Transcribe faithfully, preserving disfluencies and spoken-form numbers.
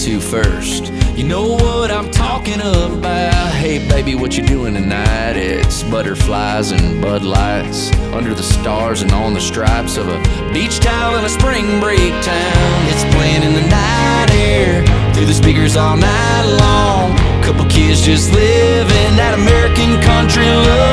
to first. You know what I'm talking about. Hey baby, what you doing tonight? It's butterflies and Bud Lights under the stars and on the stripes of a beach towel in a spring break town. It's playing in the night air through the speakers all night long. Couple kids just living that American country love.